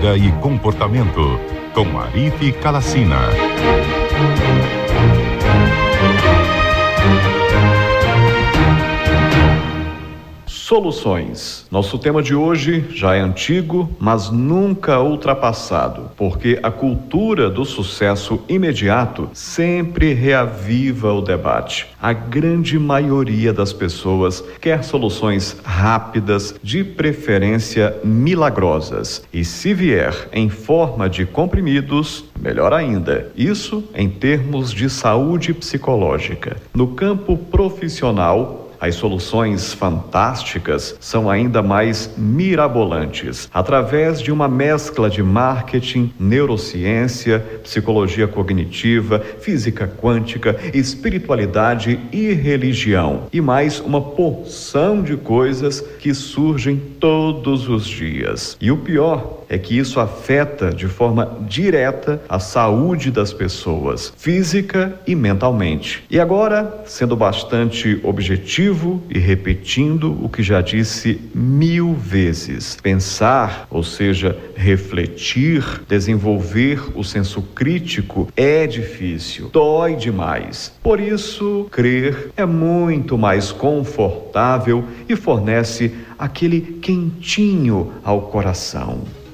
Vida e Comportamento, com Arife Kalacina. Soluções. Nosso tema de hoje já é antigo, mas nunca ultrapassado, porque a cultura do sucesso imediato sempre reaviva o debate. A grande maioria das pessoas quer soluções rápidas, de preferência milagrosas. E se vier em forma de comprimidos, melhor ainda. Isso em termos de saúde psicológica. No campo profissional, as soluções fantásticas são ainda mais mirabolantes, através de uma mescla de marketing, neurociência, psicologia cognitiva, física quântica, espiritualidade e religião, e mais uma porção de coisas que surgem todos os dias. E o pior é que isso afeta de forma direta a saúde das pessoas, física e mentalmente. E agora, sendo bastante objetivo e repetindo o que já disse 1000 vezes, pensar, ou seja, refletir, desenvolver o senso crítico é difícil, dói demais. Por isso, crer é muito mais confortável e fornece aquele quentinho ao coração.